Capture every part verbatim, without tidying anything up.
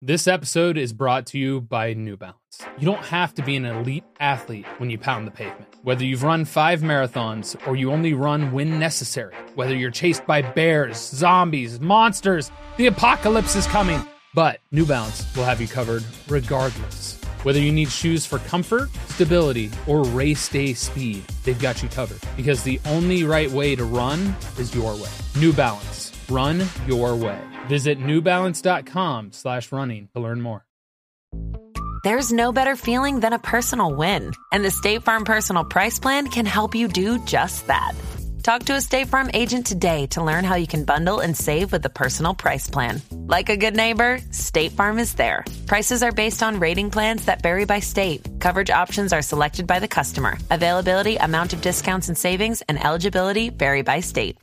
This episode is brought to you by New Balance. You don't have to be an elite athlete when you pound the pavement. Whether you've run five marathons or you only run when necessary, whether you're chased by bears, zombies, monsters, the apocalypse is coming. But New Balance will have you covered regardless. Whether you need shoes for comfort, stability, or race day speed, they've got you covered. Because the only right way to run is your way. New Balance. Run your way. Visit newbalance.com slash running to learn more. There's no better feeling than a personal win. And the State Farm Personal Price Plan can help you do just that. Talk to a State Farm agent today to learn how you can bundle and save with the Personal Price Plan. Like a good neighbor, State Farm is there. Prices are based on rating plans that vary by state. Coverage options are selected by the customer. Availability, amount of discounts and savings, and eligibility vary by state.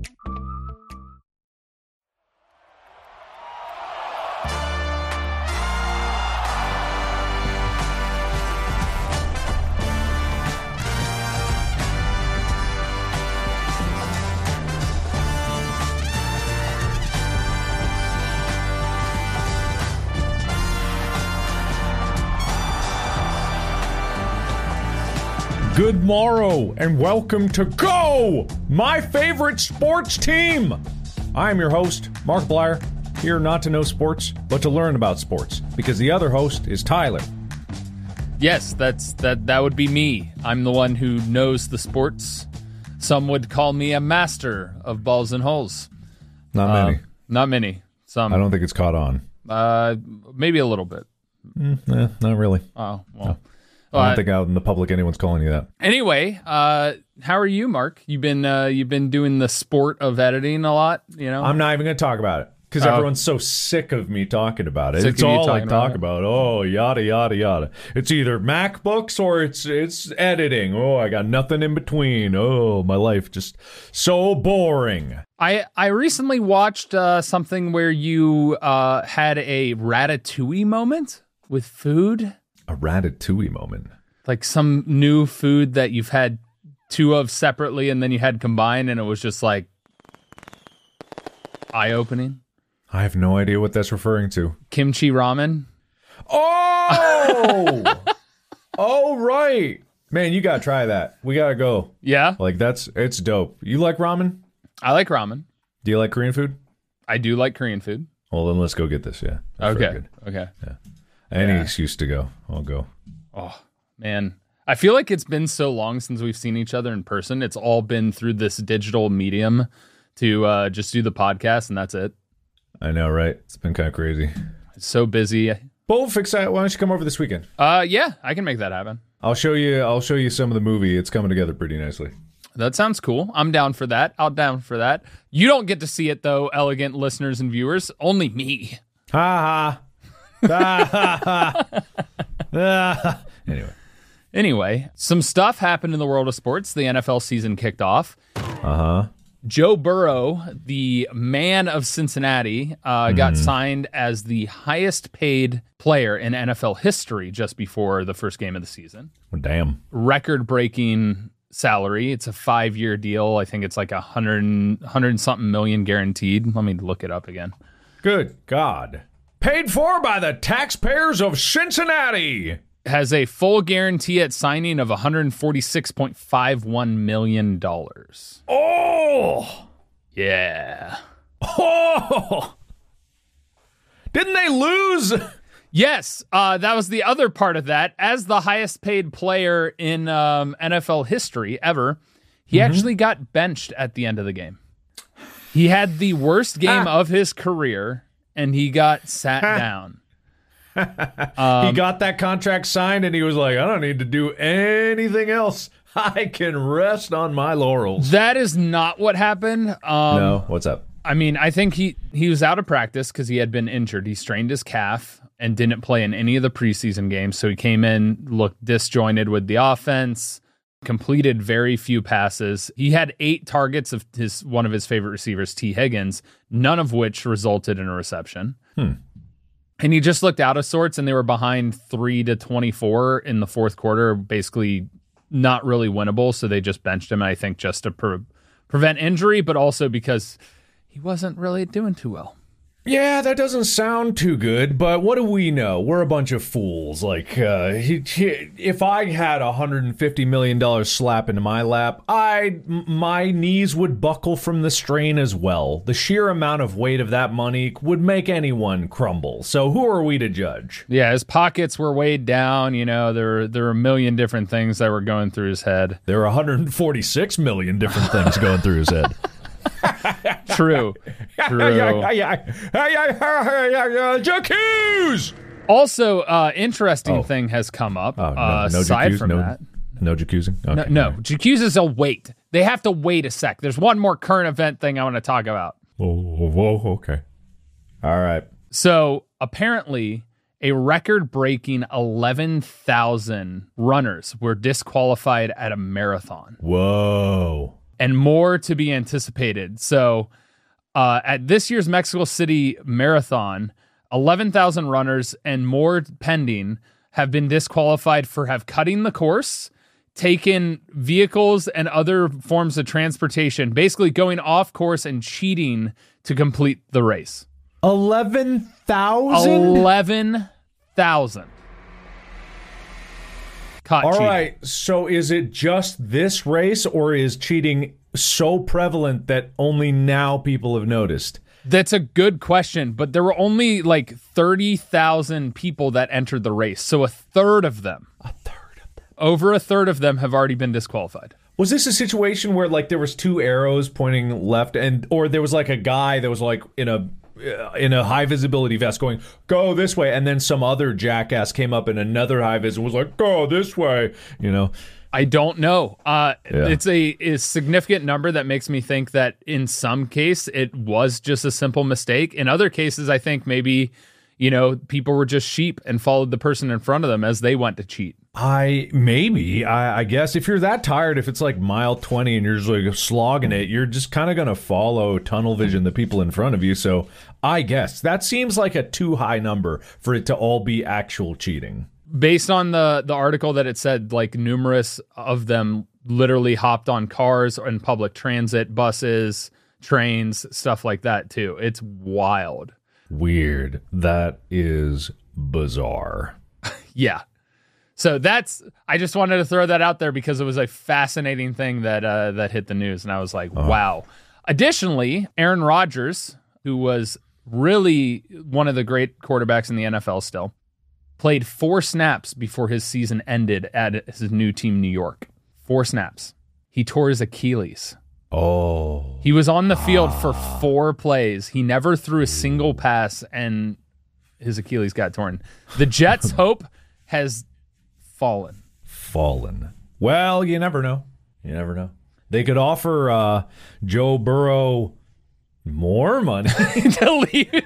Good morrow, and welcome to Go, my favorite sports team. I'm your host, Mark Blyer, here not to know sports, but to learn about sports, because the other host is Tyler. Yes, that's that. That would be me. I'm the one who knows the sports. Some would call me a master of balls and holes. Not many. Uh, not many. Some. I don't think it's caught on. Uh, maybe a little bit. Mm, eh, not really. Oh, well. No. I don't uh, think out in the public anyone's calling you that. Anyway, uh, how are you, Mark? You've been uh, you've been doing the sport of editing a lot, you know? I'm not even going to talk about it because oh. everyone's so sick of me talking about it. Sick it's all I about talk it. about. Oh, yada yada yada. It's either MacBooks or it's it's editing. Oh, I got nothing in between. Oh, my life just so boring. I I recently watched uh, something where you uh, had a ratatouille moment with food. A ratatouille moment. Like some new food that you've had two of separately and then you had combined and it was just like eye-opening. I have no idea what that's referring to. Kimchi ramen. Oh! Oh, right. Man, you got to try that. We got to go. Yeah? Like that's, it's dope. You like ramen? I like ramen. Do you like Korean food? I do like Korean food. Well, then let's go get this, yeah. That's okay. Okay. Yeah. Any yeah. excuse to go. I'll go. Oh, man. I feel like it's been so long since we've seen each other in person. It's all been through this digital medium to uh, just do the podcast, and that's it. I know, right? It's been kind of crazy. It's so busy. But we'll fix that. Why don't you come over this weekend? Uh, yeah, I can make that happen. I'll show you. I'll show you some of the movie. It's coming together pretty nicely. That sounds cool. I'm down for that. I'm down for that. You don't get to see it, though, elegant listeners and viewers. Only me. Ha ha. Anyway. Anyway, some stuff happened in the world of sports. The N F L season kicked off. Uh-huh. Joe Burrow, the man of Cincinnati, uh, mm-hmm. got signed as the highest paid player in N F L history just before the first game of the season. Well, damn. Record-breaking salary. It's a five-year deal. I think it's like a hundred, hundred something million guaranteed. Let me look it up again. Good God. Paid for by the taxpayers of Cincinnati. Has a full guarantee at signing of one hundred forty-six point five one million dollars. Oh! Yeah. Oh! Didn't they lose? Yes, uh, that was the other part of that. As the highest paid player in um, N F L history ever, he mm-hmm. actually got benched at the end of the game. He had the worst game ah. of his career, and he got sat down. um, he got that contract signed, and he was like, I don't need to do anything else. I can rest on my laurels. That is not what happened. Um, no, what's up? I mean, I think he, he was out of practice because he had been injured. He strained his calf and didn't play in any of the preseason games, so he came in, looked disjointed with the offense, completed very few passes. He had eight targets of his one of his favorite receivers, T. Higgins, none of which resulted in a reception. Hmm. And he just looked out of sorts, and they were behind three to twenty-four in the fourth quarter, basically not really winnable. So they just benched him, I think, just to pre- prevent injury, but also because he wasn't really doing too well. Yeah, that doesn't sound too good, but what do we know? We're a bunch of fools. Like, uh, he, he, if I had a one hundred fifty million dollars slap into my lap, I, my knees would buckle from the strain as well. The sheer amount of weight of that money would make anyone crumble. So who are we to judge? Yeah, his pockets were weighed down. You know, there, there were a million different things that were going through his head. There are one hundred forty-six million different things going through his head. True. True. Jacuzzi! Also, uh, interesting Oh. thing has come up. Oh, no, uh, no aside jacuzzi, from no, that, no jacuzzi? Okay. no, no, jacuzzis will wait. They have to wait a sec. There's one more current event thing I want to talk about. Oh, whoa, okay. All right. So apparently, a record-breaking eleven thousand runners were disqualified at a marathon. Whoa. And more to be anticipated. So uh, at this year's Mexico City Marathon, eleven thousand runners and more pending have been disqualified for have cutting the course, taken vehicles and other forms of transportation, basically going off course and cheating to complete the race. eleven thousand? eleven thousand. Caught All cheating. right, so is it just this race, or is cheating so prevalent that only now people have noticed? That's a good question, but there were only like thirty thousand people that entered the race. So a third of them, A third of them. over a third of them have already been disqualified. Was this a situation where like there was two arrows pointing left, and or there was like a guy that was like in a uh, in a high visibility vest going, go this way, and then some other jackass came up in another high vis and was like, go this way, you know? I don't know. Uh, Yeah. It's a, a significant number that makes me think that in some case it was just a simple mistake. In other cases, I think maybe, you know, people were just sheep and followed the person in front of them as they went to cheat. I maybe I, I guess if you're that tired, if it's like mile twenty and you're just like slogging it, you're just kind of gonna follow tunnel vision the people in front of you. So I guess that seems like a too high number for it to all be actual cheating. Based on the the article that it said, like numerous of them literally hopped on cars and public transit, buses, trains, stuff like that too. It's wild. Weird. That is bizarre. Yeah. So that's, I just wanted to throw that out there because it was a fascinating thing that uh, that hit the news. And I was like, Uh-huh. wow. Additionally, Aaron Rodgers, who was really one of the great quarterbacks in the N F L still, played four snaps before his season ended at his new team, New York. Four snaps. He tore his Achilles. Oh. He was on the field for four plays. He never threw a single pass, and his Achilles got torn. The Jets' hope has fallen. Fallen. Well, you never know. You never know. They could offer uh, Joe Burrow more money. To leave.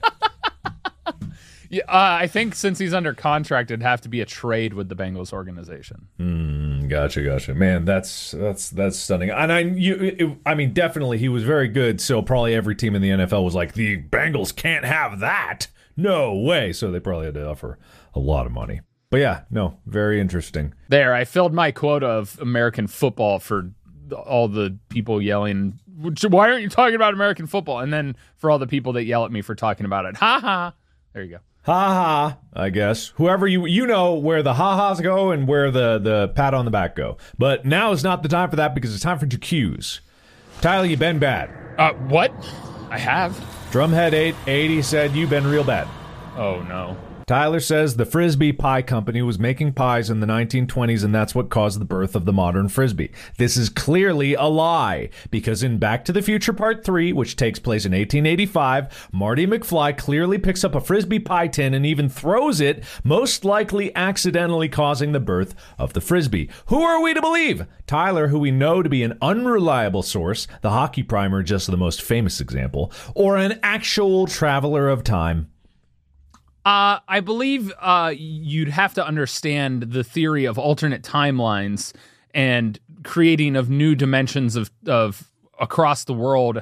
Yeah, uh, I think since he's under contract, it'd have to be a trade with the Bengals organization. Mm, gotcha, gotcha. Man, that's that's that's stunning. And I, you, it, I mean, definitely he was very good. So probably every team in the N F L was like, the Bengals can't have that. No way. So they probably had to offer a lot of money. But yeah, no, very interesting. There, I filled my quota of American football for all the people yelling, why aren't you talking about American football? And then for all the people that yell at me for talking about it. Ha ha. There you go. Ha ha, I guess. Whoever you you know where the ha-has go and where the, the pat on the back go. But now is not the time for that because it's time for your cues. Tyler, you been bad. Uh, what? I have. Drumhead eight eighty said you been real bad. Oh, no. Tyler says the Frisbee Pie Company was making pies in the nineteen twenties, and that's what caused the birth of the modern Frisbee. This is clearly a lie, because in Back to the Future Part three, which takes place in eighteen eighty-five, Marty McFly clearly picks up a Frisbee pie tin and even throws it, most likely accidentally causing the birth of the Frisbee. Who are we to believe? Tyler, who we know to be an unreliable source, the hockey primer just the most famous example, or an actual traveler of time? Uh, I believe uh, you'd have to understand the theory of alternate timelines and creating of new dimensions of, of across the world.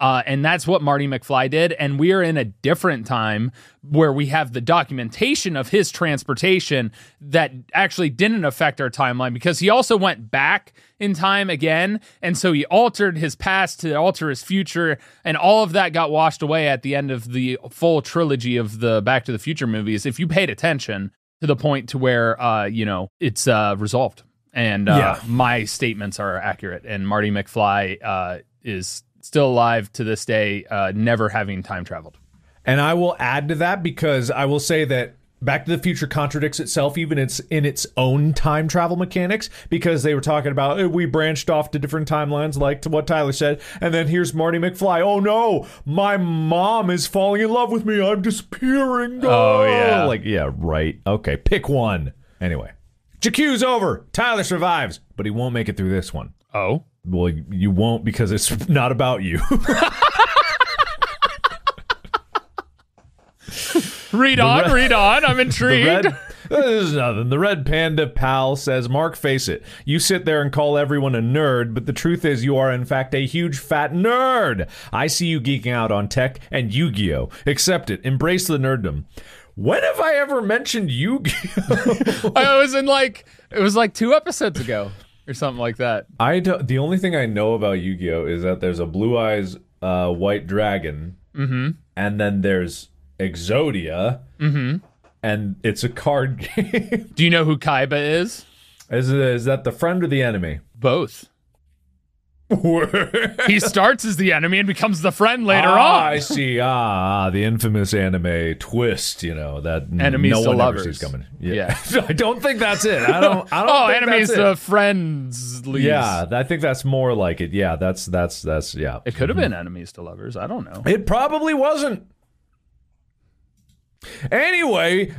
Uh, and that's what Marty McFly did. And we are in a different time where we have the documentation of his transportation that actually didn't affect our timeline, because he also went back in time again. And so he altered his past to alter his future. And all of that got washed away at the end of the full trilogy of the Back to the Future movies, if you paid attention, to the point to where, uh, you know, it's uh, resolved. And uh, Yeah. my statements are accurate. And Marty McFly uh, is still alive to this day, uh, never having time traveled. And I will add to that, because I will say that Back to the Future contradicts itself even it's in its own time travel mechanics, because they were talking about eh, we branched off to different timelines, like to what Tyler said, and then here's Marty McFly. Oh no, my mom is falling in love with me. I'm disappearing. Oh, yeah. Like, yeah, right. Okay, pick one. Anyway, J Q's over. Tyler survives, but he won't make it through this one. Oh? Well, you won't, because it's not about you. Read The on, red- read on. I'm intrigued. The red, this is nothing. The Red Panda pal says, Mark, face it. You sit there and call everyone a nerd, but the truth is you are, in fact, a huge fat nerd. I see you geeking out on tech and Yu-Gi-Oh! Accept it. Embrace the nerddom. When have I ever mentioned Yu-Gi-Oh? I was in like, it was like two episodes ago or something like that. I don't, the only thing I know about Yu-Gi-Oh! Is that there's a Blue Eyes uh, White Dragon, Mm-hmm. and then there's Exodia, Mm-hmm. and it's a card game. Do you know who Kaiba is? Is, is that the friend or the enemy? Both. He starts as the enemy and becomes the friend later ah, on. I see. Ah, the infamous anime twist. You know that Enemies no to one lovers. ever sees coming. Yeah, I don't think that's it. I don't. I don't oh, think enemies that's to it. friends. Yeah, I think that's more like it. Yeah, that's that's that's yeah. It could have been enemies to lovers. I don't know. It probably wasn't. Anyway.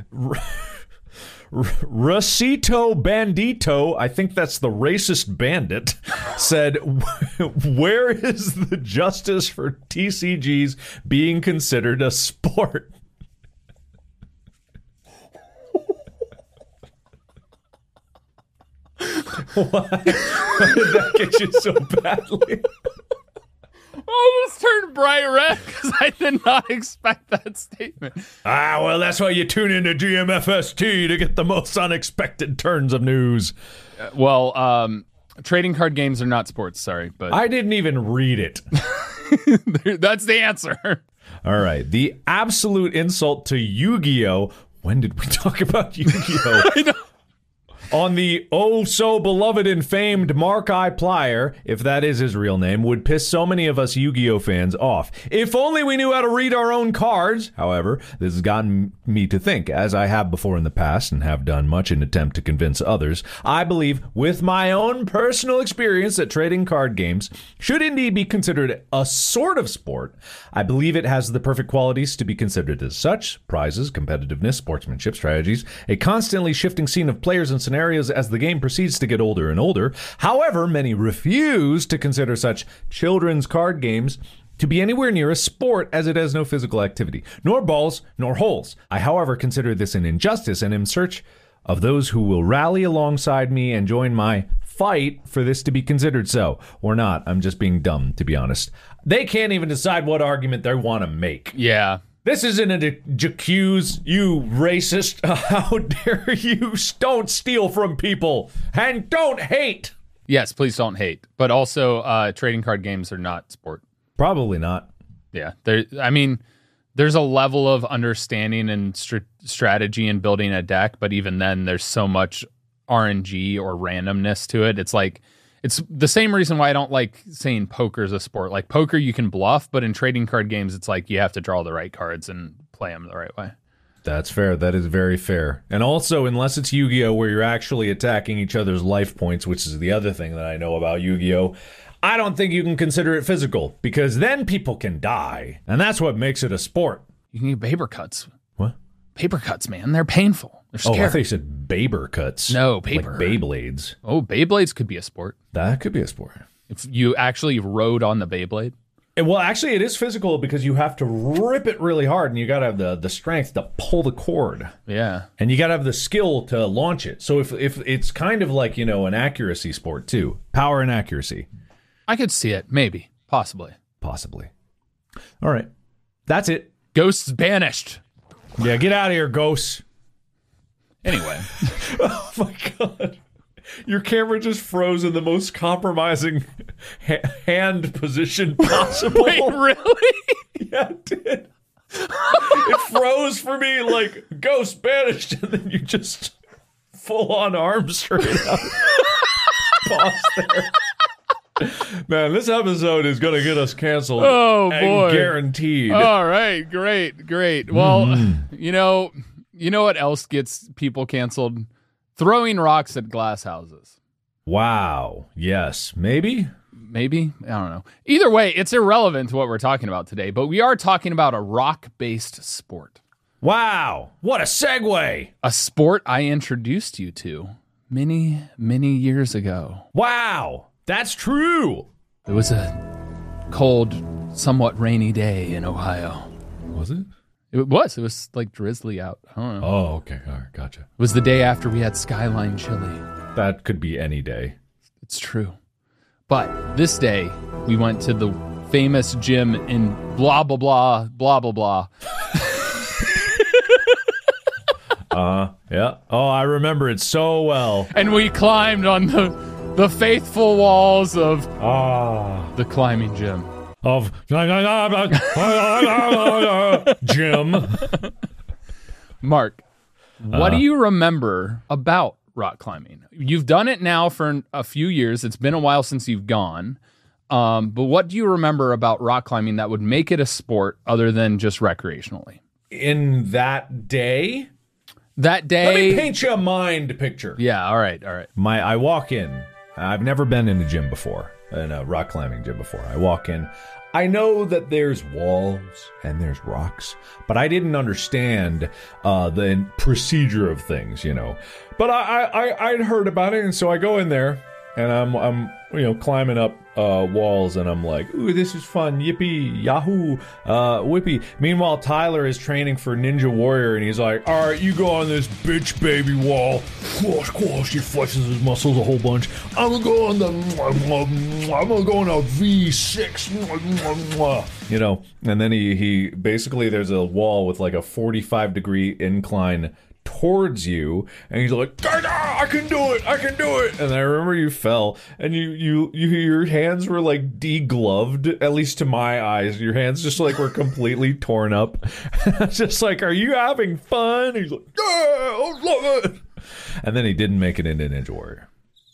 Rosito Bandito, I think that's the racist bandit, said, where is the justice for T C Gs being considered a sport? Why? Why did that get you so badly? I just turned bright red because I did not expect that statement. Ah, well, that's why you tune into G M F S T to get the most unexpected turns of news. Uh, well, um, trading card games are not sports, sorry, but I didn't even read it. that's the answer. All right. The absolute insult to Yu-Gi-Oh! When did we talk about Yu-Gi-Oh? I know. On the oh-so-beloved and famed Markiplier, Plier, if that is his real name, would piss so many of us Yu-Gi-Oh! Fans off. If only we knew how to read our own cards. However, this has gotten me to think, as I have before in the past and have done much in attempt to convince others, I believe, with my own personal experience, that trading card games should indeed be considered a sort of sport. I believe it has the perfect qualities to be considered as such: prizes, competitiveness, sportsmanship, strategies, a constantly shifting scene of players and scenarios as the game proceeds to get older and older. However, many refuse to consider such children's card games to be anywhere near a sport, as it has no physical activity, nor balls, nor holes. I, however, consider this an injustice and am in search of those who will rally alongside me and join my fight for this to be considered so. Or not. I'm just being dumb, to be honest. They can't even decide what argument they want to make. Yeah. This isn't an accuse, you racist. How dare you? Don't steal from people and don't hate. Yes, please don't hate. But also, uh, trading card games are not sport. Probably not. Yeah. There. I mean, there's a level of understanding and str- strategy in building a deck, but even then, there's so much R N G or randomness to it. It's like, it's the same reason why I don't like saying poker is a sport. Like poker, you can bluff, but in trading card games, it's like you have to draw the right cards and play them the right way. That's fair. That is very fair. And also, unless it's Yu-Gi-Oh! Where you're actually attacking each other's life points, which is the other thing that I know about Yu-Gi-Oh!, I don't think you can consider it physical, because then people can die. And that's what makes it a sport. You can get paper cuts. What? Paper cuts, man. They're painful. They're Oh, scary. I thought you said Baber cuts. No, paper. Like Beyblades. Oh, Beyblades could be a sport. That could be a sport. If you actually rode on the Beyblade. And, well, actually, it is physical because you have to rip it really hard, and you got to have the, the strength to pull the cord. Yeah. And you got to have the skill to launch it. So if if it's kind of like, you know, an accuracy sport, too. Power and accuracy. I could see it. Maybe. Possibly. Possibly. All right. That's it. Ghosts banished. Yeah, get out of here, ghosts. Anyway. Oh, my God. Your camera just froze in the most compromising ha- hand position possible. Wait, really? Yeah, it did. It froze for me like ghost banished, and then you just full on arm straight out. Pause there. Man, this episode is going to get us canceled. Oh, boy. Guaranteed. All right, great, great. Well, mm-hmm. you know, you know what else gets people canceled? Throwing rocks at glass houses. Wow. Yes. Maybe? Maybe. I don't know. Either way, it's irrelevant to what we're talking about today, but we are talking about a rock-based sport. Wow. What a segue. A sport I introduced you to many, many years ago. Wow. That's true. It was a cold, somewhat rainy day in Ohio. Was it? It was. It was like drizzly out. I don't know. Oh, okay. All right. Gotcha. It was the day after we had Skyline Chili. That could be any day. It's true. But this day, we went to the famous gym in blah, blah, blah, blah, blah, blah. uh, yeah. Oh, I remember it so well. And we climbed on the, the faithful walls of ah. the climbing gym. Of Jim. Mark, what uh, do you remember about rock climbing? You've done it now for a few years. It's been a while since you've gone. Um, but what do you remember about rock climbing that would make it a sport other than just recreationally? In that day? That day. Let me paint you a mind picture. Yeah, all right, all right. My, I walk in. I've never been in a gym before, in a rock climbing gym before. I walk in. I know that there's walls and there's rocks, but I didn't understand uh, the procedure of things, you know. But I, I, I'd heard about it, and so I go in there, and I'm, I'm, you know, climbing up uh, walls, and I'm like, ooh, this is fun, yippee, yahoo, uh, whippy. Meanwhile, Tyler is training for Ninja Warrior, and he's like, all right, you go on this bitch baby wall, squash, squash. He flexes his muscles a whole bunch. I'm gonna go on the, I'm gonna go on a V six, you know. And then he, he basically, there's a wall with like a forty-five degree incline towards you, and he's like, I can do it, I can do it. And I remember you fell, and you, you, you, your hands were like de-gloved, at least to my eyes. Your hands just like were completely torn up. Just like, are you having fun? And he's like, yeah, I love it. And then he didn't make it into Ninja Warrior.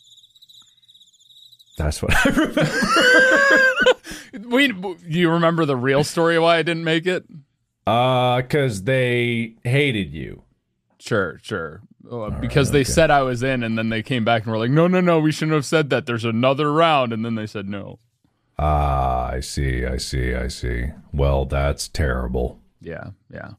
That's what I remember. Wait, do you remember the real story why I didn't make it? Uh, because they hated you. Sure, sure. Uh, because right, they okay. said I was in, and then they came back and were like, no, no, no, we shouldn't have said that. There's another round. And then they said no. Ah, I see, I see, I see. Well, that's terrible. Yeah, yeah.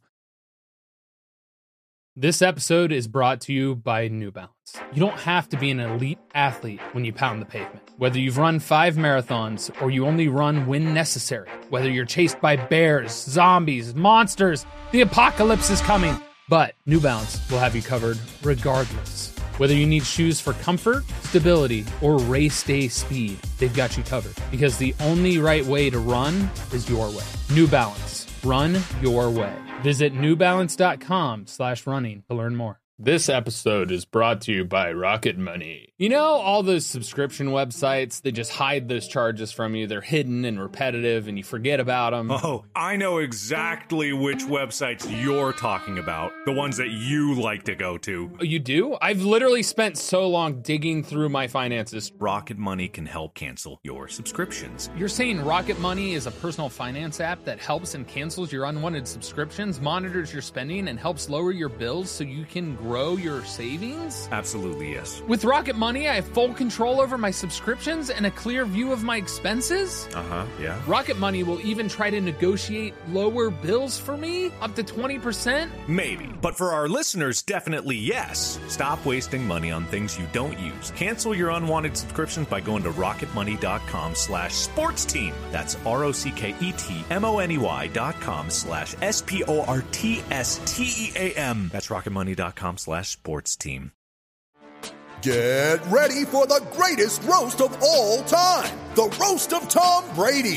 This episode is brought to you by New Balance. You don't have to be an elite athlete when you pound the pavement. Whether you've run five marathons or you only run when necessary. Whether you're chased by bears, zombies, monsters, the apocalypse is coming. But New Balance will have you covered regardless. Whether you need shoes for comfort, stability, or race day speed, they've got you covered. Because the only right way to run is your way. New Balance. Run your way. Visit newbalance.com slash running to learn more. This episode is brought to you by Rocket Money. You know, all those subscription websites, they just hide those charges from you. They're hidden and repetitive, and you forget about them. Oh, I know exactly which websites you're talking about. The ones that you like to go to. Oh, you do? I've literally spent so long digging through my finances. Rocket Money can help cancel your subscriptions. You're saying Rocket Money is a personal finance app that helps and cancels your unwanted subscriptions, monitors your spending, and helps lower your bills so you can grow Grow your savings? Absolutely, yes. With Rocket Money, I have full control over my subscriptions and a clear view of my expenses. Uh-huh, yeah. Rocket Money will even try to negotiate lower bills for me, up to twenty percent. Maybe, but for our listeners, definitely yes. Stop wasting money on things you don't use. Cancel your unwanted subscriptions by going to rocketmoney.com slash sports team. That's R-O-C-K-E-T-M-O-N-E-Y dot com slash S-P-O-R-T-S-T-E-A-M. That's rocketmoney.com slash sports team. Get ready for the greatest roast of all time, the Roast of Tom Brady.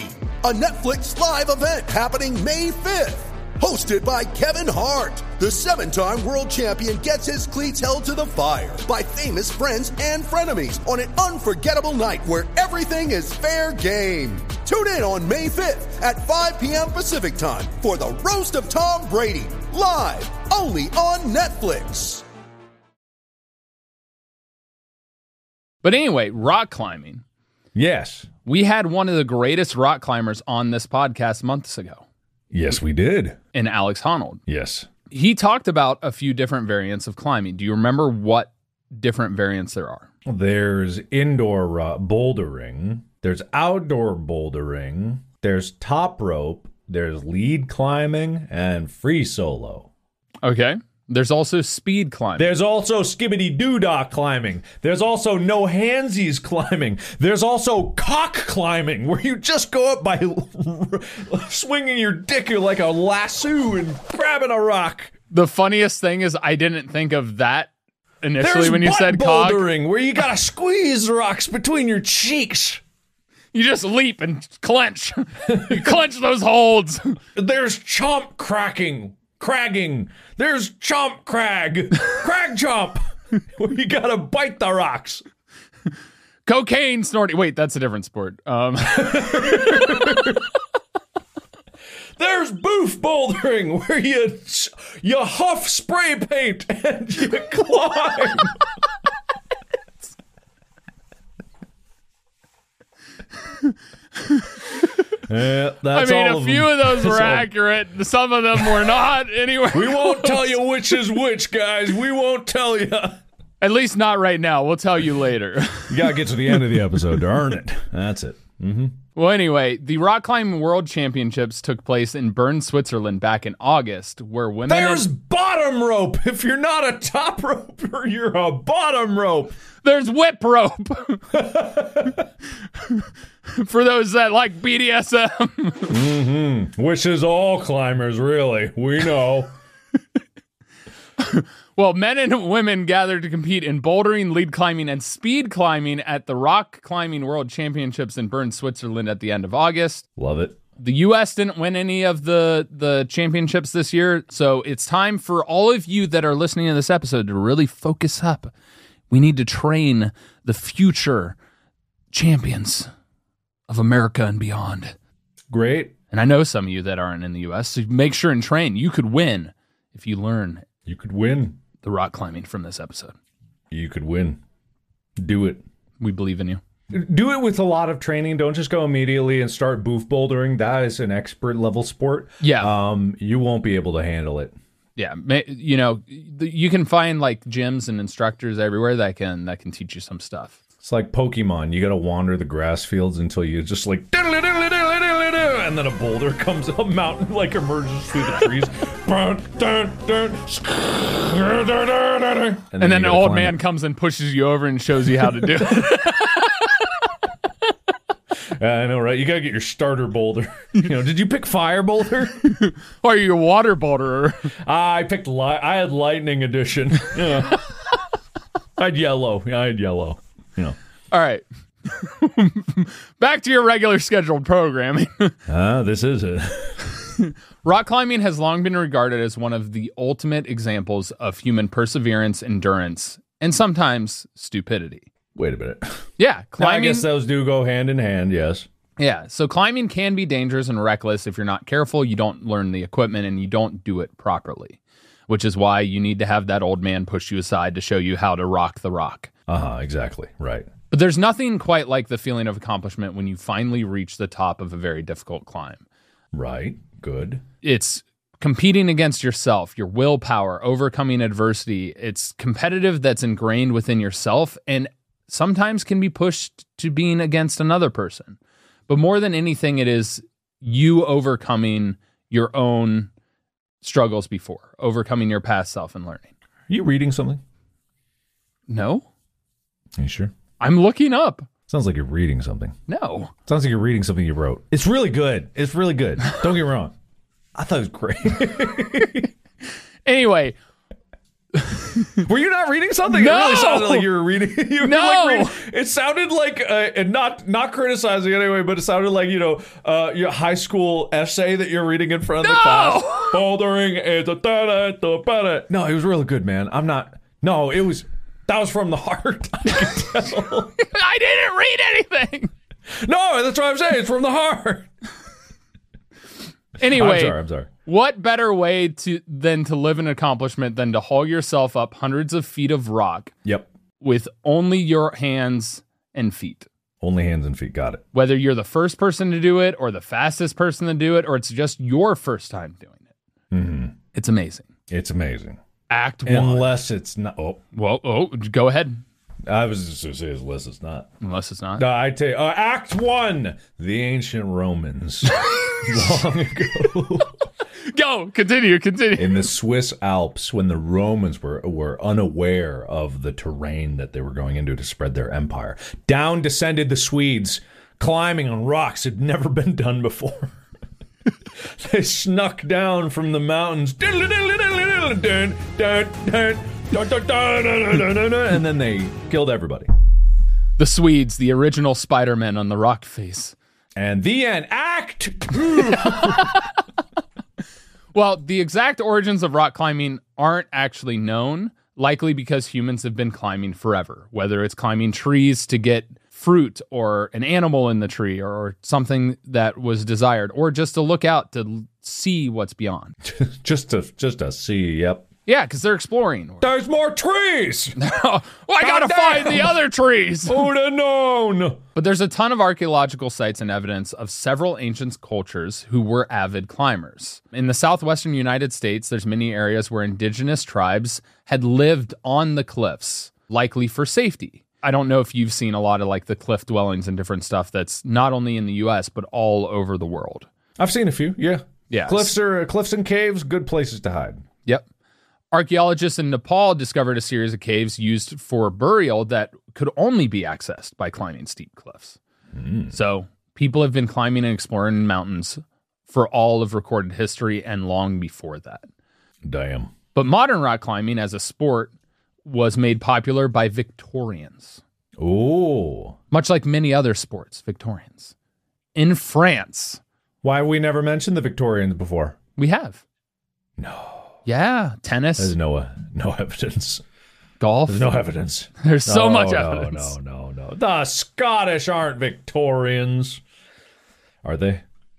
a Netflix live event happening May fifth. Hosted by Kevin Hart, the seven-time world champion gets his cleats held to the fire by famous friends and frenemies on an unforgettable night where everything is fair game. Tune in on May fifth at five p.m. Pacific time for the Roast of Tom Brady, live only on Netflix. But anyway, rock climbing. Yes. We had one of the greatest rock climbers on this podcast months ago. Yes, we did. And Alex Honnold. Yes. He talked about a few different variants of climbing. Do you remember what different variants there are? There's indoor uh, bouldering. There's outdoor bouldering. There's top rope. There's lead climbing and free solo. Okay. There's also speed climbing. There's also skibbity-doo-dah climbing. There's also no-handsies climbing. There's also cock climbing, where you just go up by swinging your dick like a lasso and grabbing a rock. The funniest thing is I didn't think of that initially There's when you butt said cock. bouldering, where you gotta squeeze rocks between your cheeks. You just leap and clench. You clench those holds. There's chomp cracking. Cragging. There's chomp crag. Crag chomp. Where you gotta bite the rocks. Cocaine snorting. Wait, that's a different sport. Um. There's boof bouldering, where you you huff spray paint and you climb. Yeah, that's I mean, all a of few them. of those were That's all. accurate. Some of them were not. Anyway, We won't tell you which is which, guys. We won't tell you. At least not right now. We'll tell you later. You gotta get to the end of the episode to earn it. That's it. Mm-hmm. Well, anyway, the Rock Climbing World Championships took place in Bern, Switzerland back in August, where women... There's and- bottom rope. If you're not a top roper, you're a bottom rope. There's whip rope. For those that like B D S M. Mm-hmm. Which is all climbers, really. We know. Well, men and women gathered to compete in bouldering, lead climbing, and speed climbing at the Rock Climbing World Championships in Bern, Switzerland at the end of August. Love it. The U S didn't win any of the, the championships this year, so it's time for all of you that are listening to this episode to really focus up. We need to train the future champions of America and beyond. Great. And I know some of you that aren't in the U S, so make sure and train. You could win if you learn You could win. the rock climbing from this episode. You could win. Do it. We believe in you. Do it with a lot of training. Don't just go immediately and start boof bouldering. That is an expert level sport. Yeah. Um, you won't be able to handle it. Yeah, ma- you know, you can find like gyms and instructors everywhere that can that can teach you some stuff. It's like Pokemon. You got to wander the grass fields until you just like, diddly, diddly, diddly, diddly, diddly, and then a boulder comes up, mountain like emerges through the trees. and then, And then you an gotta old climb man it. comes and pushes you over and shows you how to do it. Uh, I know, right? You got to get your starter boulder. You know, did you pick fire boulder? Or are you a water boulderer? I picked. Li- I had lightning edition. Yeah. I had yellow. Yeah, I had yellow. You know. All right. Back to your regular scheduled programming. Ah, this is it. Rock climbing has long been regarded as one of the ultimate examples of human perseverance, endurance, and sometimes stupidity. Wait a minute. Yeah, climbing. I guess those do go hand in hand. Yes. Yeah, so climbing can be dangerous and reckless if you're not careful, you don't learn the equipment, and you don't do it properly, which is why you need to have that old man push you aside to show you how to rock the rock. Uh-huh, exactly. Right. But there's nothing quite like the feeling of accomplishment when you finally reach the top of a very difficult climb. Right. Good. It's competing against yourself, your willpower, overcoming adversity. It's competitive that's ingrained within yourself and sometimes can be pushed to being against another person. But more than anything, it is you overcoming your own struggles before, overcoming your past self and learning. Are you reading something? No, Are you sure? I'm looking up. Sounds like you're reading something. No. Sounds like you're reading something you wrote. It's really good. It's really good. Don't get me wrong. I thought it was great. Anyway, Were you not reading something? No! It really sounded like you were reading. You were No! like reading. It sounded like, uh, and not not criticizing anyway, but it sounded like, you know, uh, your high school essay that you're reading in front of No! the class. Bouldering is a da da da. No, it was really good, man. I'm not. No, it was. That was from the heart. I can tell. I didn't read anything. No, that's what I'm saying. It's from the heart. Anyway, I'm sorry. I'm sorry. what better way to than to live an accomplishment than to haul yourself up hundreds of feet of rock Yep. with only your hands and feet? Only hands and feet. Got it. Whether you're the first person to do it or the fastest person to do it, or it's just your first time doing it. Mm-hmm. It's amazing. It's amazing. Act one. Unless it's not. Oh, Well, oh, go ahead. I was just going to say, unless it's not. Unless it's not. No, I tell you, uh, Act One: The ancient Romans, long ago, Go, continue, continue. in the Swiss Alps, when the Romans were were unaware of the terrain that they were going into to spread their empire, down descended the Swedes, climbing on rocks had never been done before. They snuck down from the mountains, and then they killed everybody. The Swedes, the original Spider-Man on the rock face. And the end. Act Two. Well, the exact origins of rock climbing aren't actually known, likely because humans have been climbing forever, whether it's climbing trees to get fruit or an animal in the tree or something that was desired, or just to look out to see what's beyond. just to just to see. Yep. Yeah, because they're exploring. There's more trees. Oh, I gotta Goddamn. find the other trees. Who'd have known? But there's a ton of archaeological sites and evidence of several ancient cultures who were avid climbers. In the southwestern United States, there's many areas where indigenous tribes had lived on the cliffs, likely for safety. I don't know if you've seen a lot of like the cliff dwellings and different stuff that's not only in the U S, but all over the world. I've seen a few. Yeah. Yeah. Cliffs are cliffs and caves, good places to hide. Yep. Archaeologists in Nepal discovered a series of caves used for burial that could only be accessed by climbing steep cliffs. Mm. So people have been climbing and exploring mountains for all of recorded history and long before that. Damn. But modern rock climbing as a sport was made popular by Victorians. Ooh. Much like many other sports, Victorians. In France. Why we never mentioned the Victorians before? We have. No. Yeah, tennis. There's no uh, no evidence. Golf. There's no evidence. There's so no, much no, evidence. No, no, no. The Scottish aren't Victorians. Are they?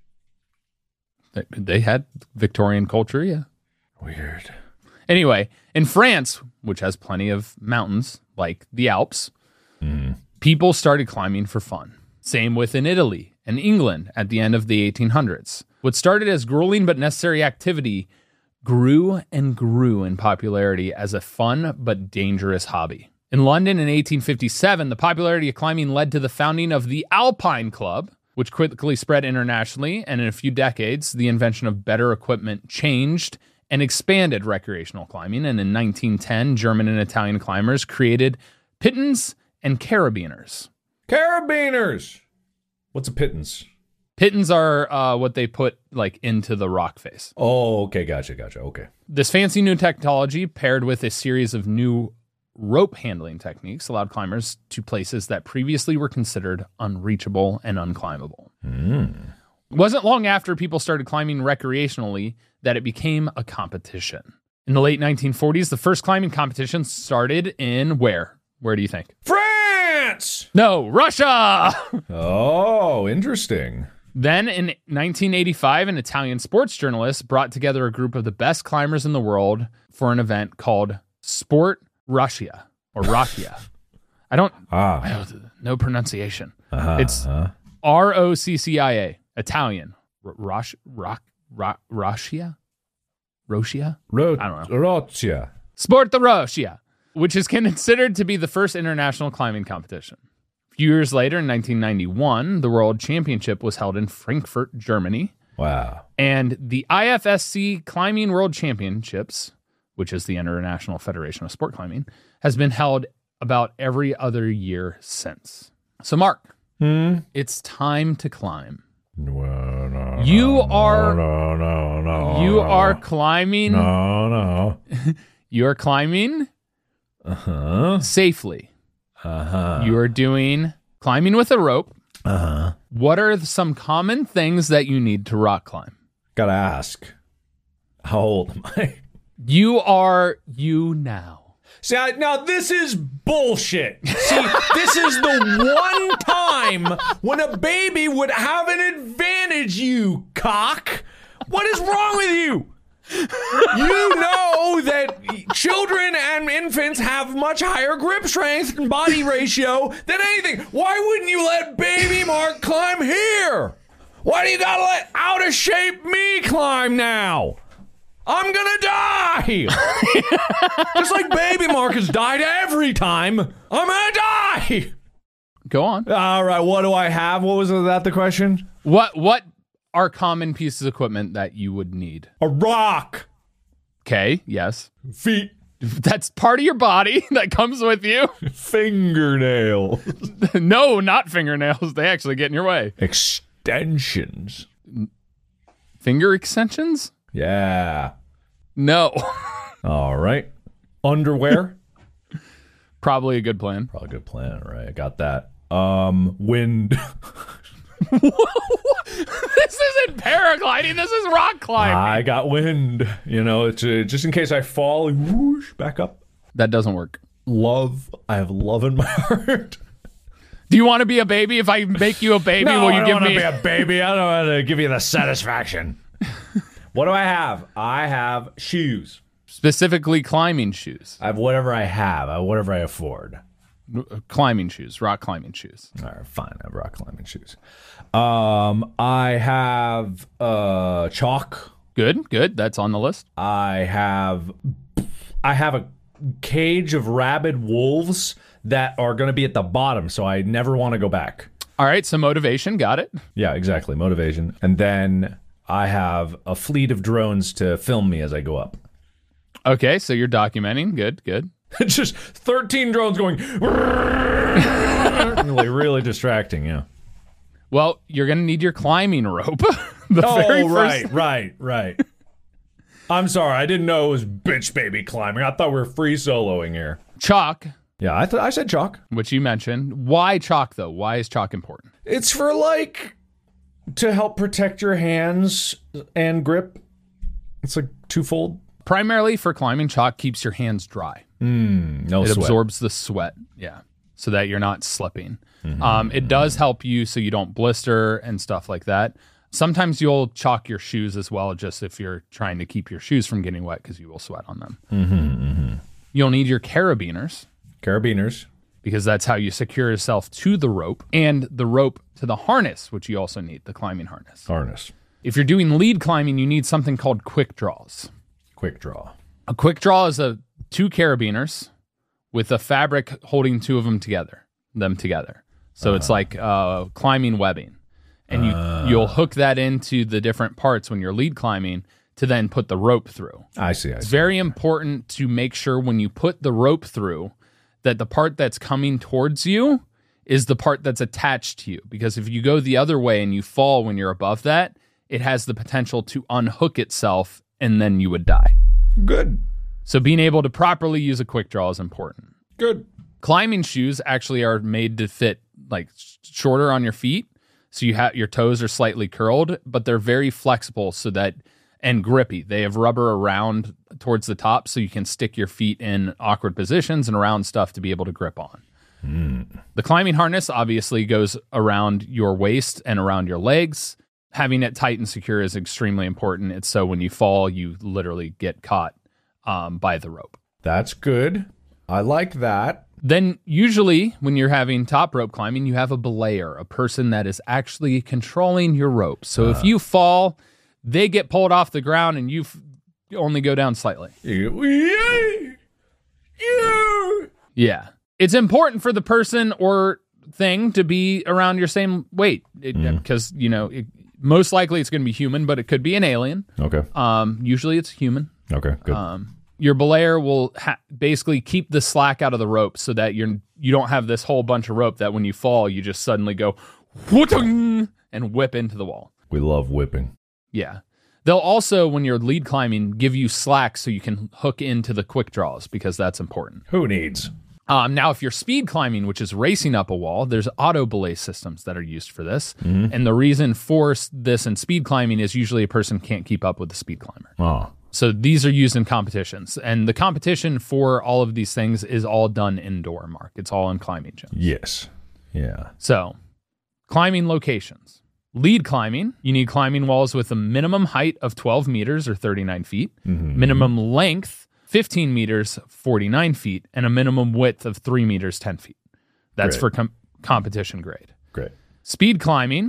They, they had Victorian culture, yeah. Weird. Anyway, in France, which has plenty of mountains, like the Alps, mm. people started climbing for fun. Same with in Italy and England at the end of the eighteen hundreds. What started as grueling but necessary activity grew and grew in popularity as a fun but dangerous hobby. In London in eighteen fifty-seven, the popularity of climbing led to the founding of the Alpine Club, which quickly spread internationally, and in a few decades, the invention of better equipment changed and expanded recreational climbing, and in nineteen ten, German and Italian climbers created pittons and carabiners. Carabiners! What's a pittance? Pittons are uh, what they put like into the rock face. Oh, okay, gotcha, gotcha, okay. This fancy new technology, paired with a series of new rope handling techniques, allowed climbers to places that previously were considered unreachable and unclimbable. Mm. It wasn't long after people started climbing recreationally that it became a competition. In the late nineteen forties, the first climbing competition started in where? Where do you think? France! No, Russia! Oh, interesting. Then in nineteen eighty-five, an Italian sports journalist brought together a group of the best climbers in the world for an event called Sport Russia or Roccia. I don't, ah. I don't no pronunciation. Uh-huh, it's uh-huh. R O C C I A, Italian. Rosh, rock, rock, Russia? Russia? Ro- I don't know. Roccia. Sport the Russia, which is considered to be the first international climbing competition. A few years later, in nineteen ninety-one, the World Championship was held in Frankfurt, Germany. Wow. And the I F S C Climbing World Championships, which is the International Federation of Sport Climbing, has been held about every other year since. So, Mark, hmm? it's time to climb. No, no, You no, are no, no, no, you no. are climbing. No, no. You're climbing Uh-huh. safely. Uh-huh. You are doing climbing with a rope. Uh-huh. What are some common things that you need to rock climb? Gotta ask. How old am I? You are you now. See, I, now this is bullshit. See, this is the one time when a baby would have an advantage, you cock. What is wrong with you? You know that children and infants have much higher grip strength and body ratio than anything. Why wouldn't you let baby Mark climb here? Why do you gotta let out of shape me climb now? I'm gonna die! Just like baby Mark has died every time, I'm gonna die! Go on. All right, what do I have? What was that the question? What what are common pieces of equipment that you would need? A rock. Okay, yes. Feet. That's part of your body that comes with you. Fingernail. No, not fingernails. They actually get in your way. Extensions. Finger extensions? Yeah. No. All right. Underwear. Probably a good plan. Probably a good plan, right? I got that. Um, wind. This isn't paragliding. This is rock climbing. I got wind. You know, it's uh, just in case I fall, whoosh, back up. That doesn't work. Love. I have love in my heart. Do you want to be a baby? If I make you a baby, no, will you I don't give want me to be a baby. I don't want to give you the satisfaction. What do I have? I have shoes. specifically climbing shoes? I have whatever I have. I have whatever I afford. Climbing shoes, rock climbing shoes. All right, fine. I have rock climbing shoes. Um, I have uh chalk. Good, good. That's on the list. I have I have a cage of rabid wolves that are going to be at the bottom, so I never want to go back. All right, so motivation, got it. Yeah, exactly, motivation. And then I have a fleet of drones to film me as I go up. Okay, so you're documenting. Good, good. It's just thirteen drones going like really distracting, yeah. Well, you're going to need your climbing rope. the Oh, very first... right, right, right. I'm sorry, I didn't know it was bitch baby climbing. I thought we were free soloing here. Chalk, Yeah, I thought I said chalk. which you mentioned. Why chalk, though? Why is chalk important? It's for like to help protect your hands and grip. It's like twofold. Primarily for climbing, chalk keeps your hands dry. Mm, no It sweat. absorbs the sweat, yeah, so that you're not slipping. Mm-hmm. Um, it does help you so you don't blister and stuff like that. Sometimes you'll chalk your shoes as well, just if you're trying to keep your shoes from getting wet because you will sweat on them. Mm-hmm, mm-hmm. You'll need your carabiners. Carabiners. Because that's how you secure yourself to the rope, and the rope to the harness, which you also need, the climbing harness. Harness. If you're doing lead climbing, you need something called quick draws. Quick draw. A quick draw is a two carabiners with a fabric holding two of them together, them together. So uh, it's like uh, climbing webbing. And you, uh, you'll hook that into the different parts when you're lead climbing to then put the rope through. I see. I see. It's very important to make sure when you put the rope through that the part that's coming towards you is the part that's attached to you. Because if you go the other way and you fall when you're above that, it has the potential to unhook itself and then you would die. Good. So being able to properly use a quick draw is important. Good. Climbing shoes actually are made to fit like shorter on your feet. So you have your toes are slightly curled, but they're very flexible so that and grippy. They have rubber around towards the top so you can stick your feet in awkward positions and around stuff to be able to grip on. Mm. The climbing harness obviously goes around your waist and around your legs. Having it tight and secure is extremely important. It's so when you fall, you literally get caught um, by the rope. That's good. I like that. Then usually when you're having top rope climbing, you have a belayer, a person that is actually controlling your rope. So uh. if you fall, they get pulled off the ground and you f- only go down slightly. Yeah. It's important for the person or thing to be around your same weight because, mm. you know, it, most likely it's going to be human, but it could be an alien. Okay. Um, usually it's human. Okay, good. Um, your belayer will ha- basically keep the slack out of the rope so that you're you don't have this whole bunch of rope that when you fall, you just suddenly go and whip into the wall. We love whipping. Yeah. They'll also, when you're lead climbing, give you slack so you can hook into the quick draws because that's important. Who needs? Um, now, if you're speed climbing, which is racing up a wall, there's auto belay systems that are used for this. Mm-hmm. And the reason for this in speed climbing is usually a person can't keep up with the speed climber. Oh. So these are used in competitions. And the competition for all of these things is all done indoor, Mark. It's all in climbing gyms. Yes. Yeah. So, climbing locations. Lead climbing, you need climbing walls with a minimum height of twelve meters or thirty-nine feet, mm-hmm. minimum length fifteen meters, forty-nine feet, and a minimum width of three meters, ten feet. That's Great. for com- competition grade. Great. Speed climbing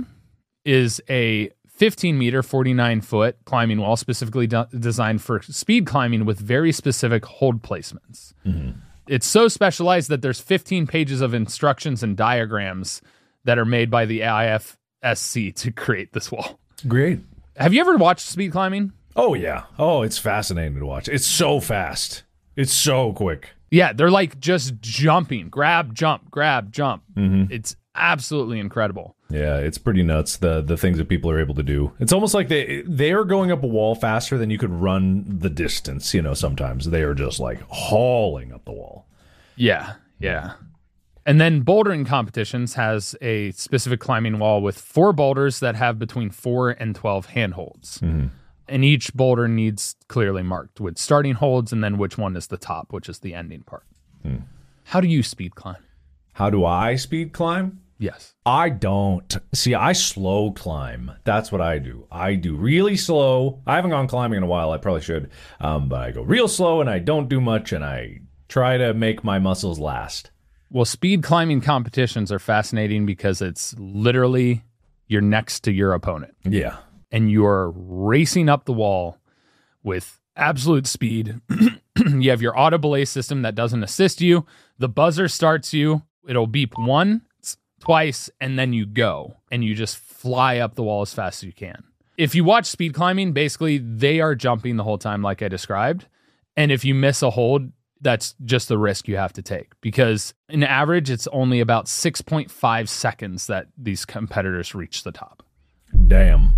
is a fifteen meter, forty-nine foot climbing wall specifically de- designed for speed climbing with very specific hold placements. Mm-hmm. It's so specialized that there's fifteen pages of instructions and diagrams that are made by the I F S C to create this wall. Great. Have you ever watched speed climbing? Oh, yeah. Oh, it's fascinating to watch. It's so fast. It's so quick. Yeah, they're like just jumping. Grab, jump, grab, jump. Mm-hmm. It's absolutely incredible. Yeah, it's pretty nuts, the the things that people are able to do. It's almost like they they are going up a wall faster than you could run the distance, you know, sometimes. They are just like hauling up the wall. Yeah, yeah. And then bouldering competitions has a specific climbing wall with four boulders that have between four and twelve handholds. Mm-hmm. And each boulder needs clearly marked with starting holds and then which one is the top, which is the ending part. Mm. How do you speed climb? How do I speed climb? Yes. I don't. See, I slow climb. That's what I do. I do really slow. I haven't gone climbing in a while. I probably should. Um, but I go real slow and I don't do much and I try to make my muscles last. Well, speed climbing competitions are fascinating because it's literally you're next to your opponent. Yeah. And you're racing up the wall with absolute speed. You have your auto belay system that doesn't assist you. The buzzer starts you. It'll beep once, twice, and then you go. And you just fly up the wall as fast as you can. If you watch speed climbing, basically they are jumping the whole time like I described. And if you miss a hold, that's just the risk you have to take. Because in average, it's only about six point five seconds that these competitors reach the top. Damn.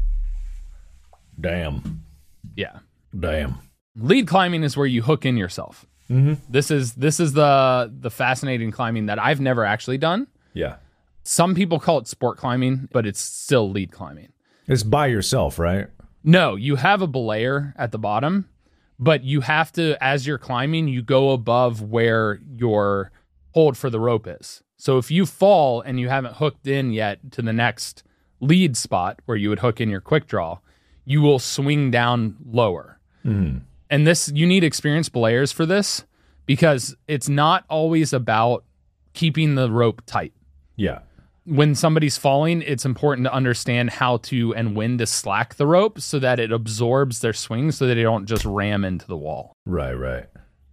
Damn. Yeah. Damn. Lead climbing is where you hook in yourself. Mm-hmm. This is this is the the fascinating climbing that I've never actually done. Yeah. Some people call it sport climbing, but it's still lead climbing. It's by yourself, right? No, you have a belayer at the bottom, but you have to, as you're climbing, you go above where your hold for the rope is. So if you fall and you haven't hooked in yet to the next lead spot where you would hook in your quick draw, you will swing down lower. Mm. And this, you need experienced belayers for this because it's not always about keeping the rope tight. Yeah. When somebody's falling, it's important to understand how to and when to slack the rope so that it absorbs their swing so that they don't just ram into the wall. Right, right.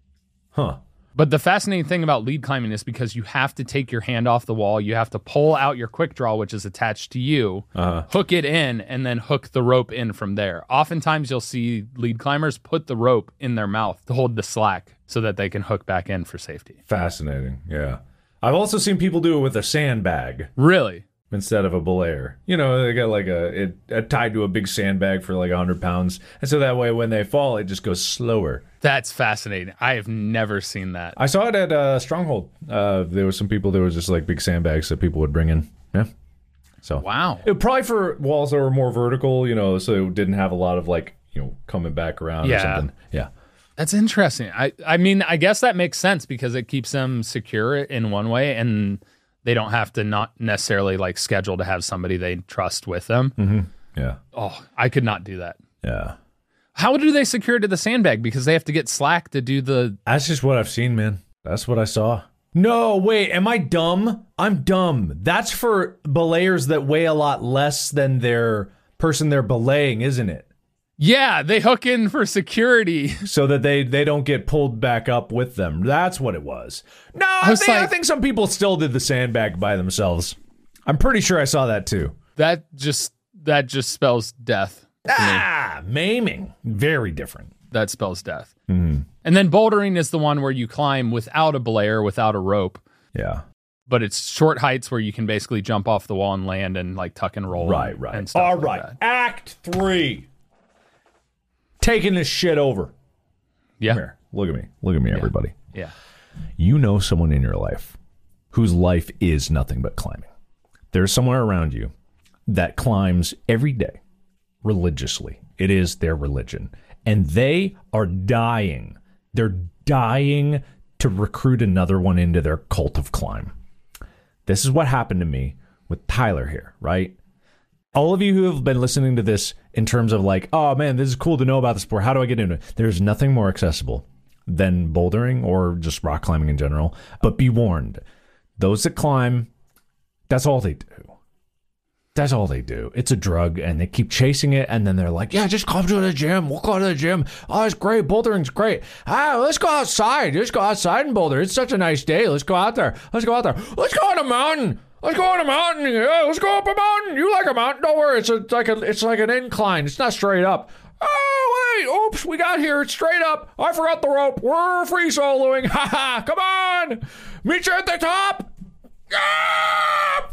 Huh. But the fascinating thing about lead climbing is because you have to take your hand off the wall, you have to pull out your quick draw, which is attached to you, uh-huh. hook it in, and then hook the rope in from there. Oftentimes you'll see lead climbers put the rope in their mouth to hold the slack so that they can hook back in for safety. Fascinating, yeah. I've also seen people do it with a sandbag. Really? Instead of a belayer. You know, they got like a, it, it tied to a big sandbag for like one hundred pounds. And so that way when they fall, it just goes slower. That's fascinating. I have never seen that. I saw it at uh, Stronghold. Uh, there were some people, there was just like big sandbags that people would bring in. Yeah. So wow. It probably for walls that were more vertical, you know, so it didn't have a lot of like, you know, coming back around yeah. or something. Yeah. That's interesting. I, I mean, I guess that makes sense because it keeps them secure in one way and they don't have to not necessarily like schedule to have somebody they trust with them. Mm-hmm. Yeah. Oh, I could not do that. Yeah. How do they secure to the sandbag? Because they have to get slack to do the... That's just what I've seen, man. That's what I saw. No, wait, am I dumb? I'm dumb. That's for belayers that weigh a lot less than their person they're belaying, isn't it? Yeah, they hook in for security. So that they, they don't get pulled back up with them. That's what it was. No, I, I, think, like, I think some people still did the sandbag by themselves. I'm pretty sure I saw that too. That just that just spells death. Ah, maiming. Very different. That spells death. Mm-hmm. And then bouldering is the one where you climb without a belayer, without a rope. Yeah. But it's short heights where you can basically jump off the wall and land and like tuck and roll. Right, right. And stuff All like right. That. Act three. taking this shit over. Yeah. Come here. Look at me. Look at me, everybody. Yeah. You know someone in your life whose life is nothing but climbing. There's someone around you that climbs every day religiously. It is their religion. And they are dying. They're dying to recruit another one into their cult of climb. This is what happened to me with Tyler here, right? All of you who have been listening to this in terms of like, oh man, this is cool to know about the sport. How do I get into it? There's nothing more accessible than bouldering or just rock climbing in general. But be warned, those that climb, that's all they do. That's all they do. It's a drug, and they keep chasing it, and then they're like, yeah, just come to the gym. We'll go to the gym. Oh, it's great. Bouldering's great. Ah, let's go outside. Just go outside and boulder. It's such a nice day. Let's go out there. Let's go out there. Let's go on a mountain. Let's go on a mountain. Yeah, let's go up a mountain. You like a mountain? Don't worry. It's a, like a, it's like an incline. It's not straight up. Oh, wait. Oops. We got here. It's straight up. I forgot the rope. We're free soloing. Ha ha. Come on. Meet you at the top. Ah!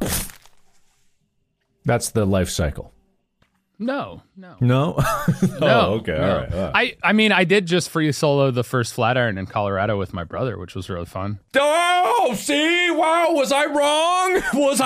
That's the life cycle. No, no. No? No. Oh, okay. No. All right. All right. I, I mean, I did just free solo the first flat iron in Colorado with my brother, which was really fun. Oh, see? Wow, was I wrong? Was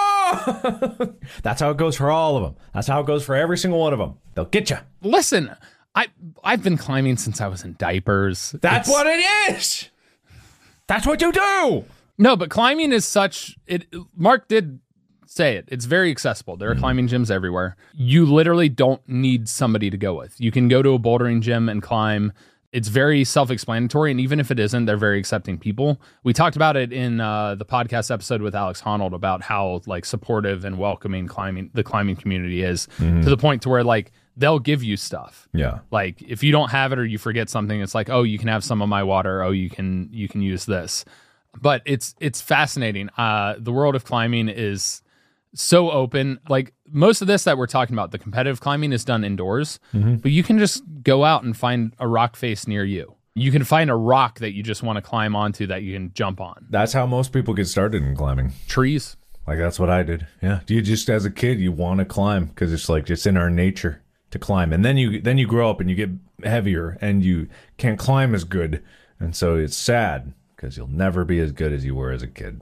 I wrong? That's how it goes for all of them. That's how it goes for every single one of them. They'll get you. Listen, I, I've been climbing since I was in diapers. That's It's, what it is. That's what you do. No, but climbing is such... It. Mark did say it. It's very accessible. There are mm. climbing gyms everywhere. You literally don't need somebody to go with. You can go to a bouldering gym and climb. It's very self-explanatory, and even if it isn't, they're very accepting people. We talked about it in uh, the podcast episode with Alex Honnold about how like supportive and welcoming climbing the climbing community is, mm. to the point to where like they'll give you stuff. Yeah. Like if you don't have it or you forget something, it's like, oh, you can have some of my water. Oh, you can you can use this. But it's it's fascinating. Uh, the world of climbing is so open. Like most of this that we're talking about, the competitive climbing is done indoors, mm-hmm. but you can just go out and find a rock face near you. You can find a rock that you just want to climb onto that you can jump on. That's how most people get started in climbing. Trees. Like that's what I did. Yeah. You just as a kid, you want to climb because it's like it's in our nature to climb. And then you then you grow up and you get heavier and you can't climb as good. And so it's sad because you'll never be as good as you were as a kid.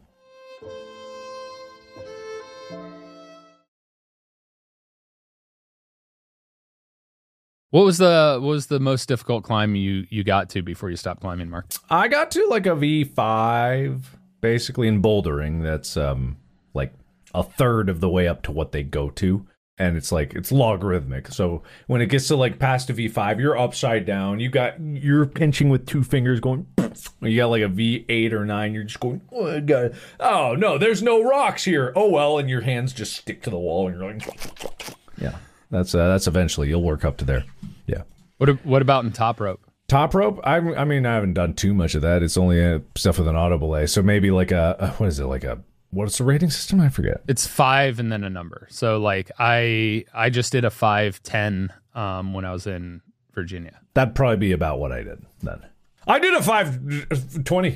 What was the what was the most difficult climb you, you got to before you stopped climbing, Mark? I got to like a V five, basically in bouldering. That's um like a third of the way up to what they go to. And it's like, it's logarithmic. So when it gets to like past a V five, you're upside down. You got, you're pinching with two fingers going, you got like a V eight or nine. You're just going, oh, God. Oh no, there's no rocks here. Oh, well. And your hands just stick to the wall and you're like, yeah. That's uh, that's eventually you'll work up to there. Yeah. What what about in top rope? Top rope? I I mean I haven't done too much of that. It's only uh, stuff with an auto belay. So maybe like a, a what is it like a what's the rating system? I forget. It's five and then a number. So like I I just did a five ten um, when I was in Virginia. That'd probably be about what I did then. I did a five twenty.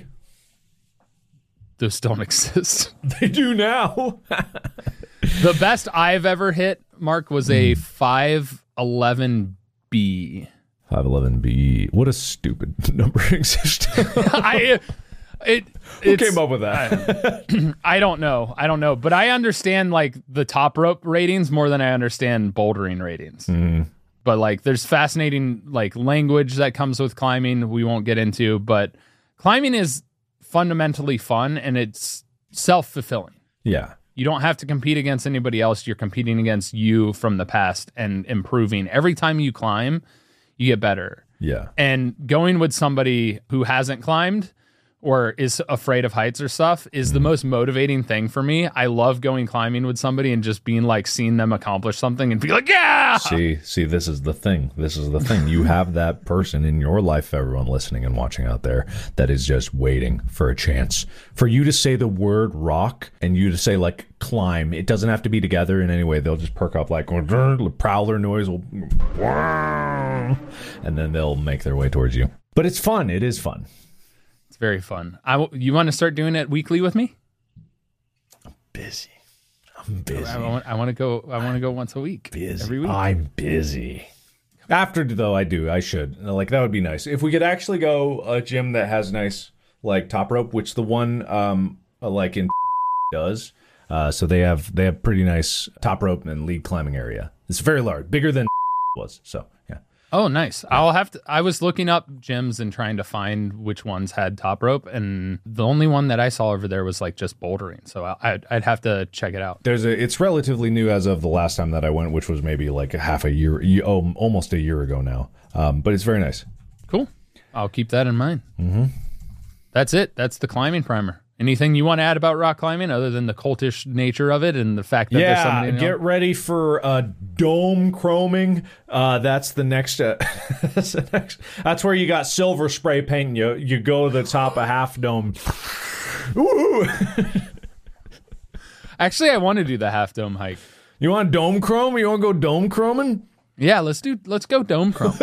Those don't exist. They do now. The best I've ever hit, Mark, was a five eleven B. five eleven B. What a stupid numbering system. I it Who came up with that? I, I don't know. I don't know. But I understand like the top rope ratings more than I understand bouldering ratings. Mm. But like there's fascinating like language that comes with climbing we won't get into, but climbing is fundamentally fun and it's self-fulfilling. Yeah. You don't have to compete against anybody else. You're competing against you from the past and improving. Every time you climb, you get better. Yeah. And going with somebody who hasn't climbed or is afraid of heights or stuff is mm. the most motivating thing for me. I love going climbing with somebody and just being like, seeing them accomplish something and be like, yeah! See, see, this is the thing. This is the thing. You have that person in your life, everyone listening and watching out there, that is just waiting for a chance. For you to say the word rock and you to say like climb, it doesn't have to be together in any way. They'll just perk up like, prowler noise will, and then they'll make their way towards you. But it's fun. It is fun. It's very fun. I, you want to start doing it weekly with me? I'm busy. I'm busy. I, I, want, I want to go. I want to go once a week. Busy. Every week. I'm busy. After, though, I do. I should. Like, that would be nice. If we could actually go a gym that has nice, like, top rope, which the one, um, like, in does. Uh, so they have they have pretty nice top rope and lead climbing area. It's very large, bigger than was. So, yeah. Oh, nice. I'll have to. I was looking up gyms and trying to find which ones had top rope, and the only one that I saw over there was like just bouldering. So I'd, I'd have to check it out. There's a. It's relatively new as of the last time that I went, which was maybe like a half a year, oh, almost a year ago now. Um, but it's very nice. Cool. I'll keep that in mind. Mm-hmm. That's it. That's the climbing primer. Anything you want to add about rock climbing other than the cultish nature of it and the fact that yeah, there's somebody, you know? Get ready for uh, dome chroming. Uh, that's the next. Uh, that's the next. That's where you got silver spray paint. You you go to the top of half dome. Ooh. Actually, I want to do the half dome hike. You want dome chrome? You want to go dome chroming? Yeah, let's do. Let's go dome chrome.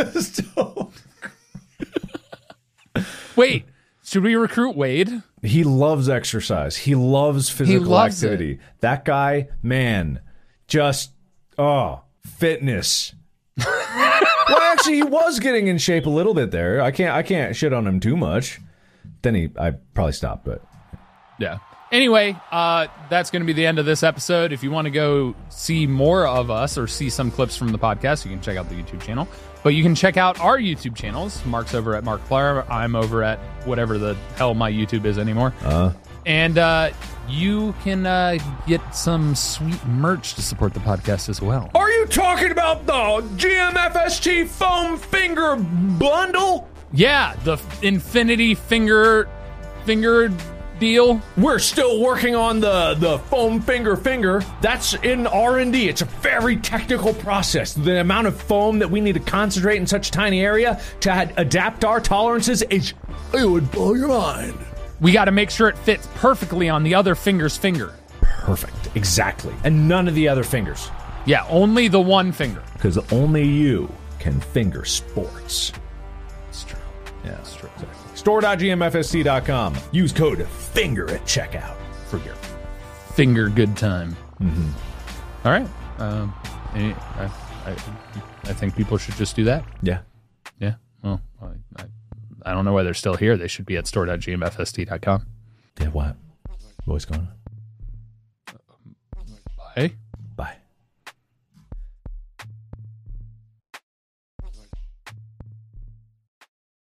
Wait, should we recruit Wade? He loves exercise. He loves physical he loves activity. It. That guy, man, just, oh, fitness. Well, actually, he was getting in shape a little bit there. I can't I can't shit on him too much. Then he, I probably stopped, but. Yeah. Anyway, uh, that's going to be the end of this episode. If you want to go see more of us or see some clips from the podcast, you can check out the YouTube channel. But you can check out our YouTube channels. Mark's over at Mark Plyer. I'm over at whatever the hell my YouTube is anymore. Uh. And uh, you can uh, get some sweet merch to support the podcast as well. Are you talking about the G M F S T foam finger bundle? Yeah, the Infinity finger finger deal. We're still working on the, the foam finger finger. That's in R and D. It's a very technical process. The amount of foam that we need to concentrate in such a tiny area to ad- adapt our tolerances is, it would blow your mind. We got to make sure it fits perfectly on the other finger's finger. Perfect. Exactly. And none of the other fingers. Yeah, only the one finger. Because only you can finger sports. It's true. Yeah, it's true. Exactly. store dot g m f s t dot com. Use code FINGER at checkout for your finger good time. Mm-hmm. All right. Um, any, I, I, I think people should just do that. Yeah. Yeah. Well, I, I, I don't know why they're still here. They should be at store dot g m f s t dot com. Yeah, what? What's going on? Bye.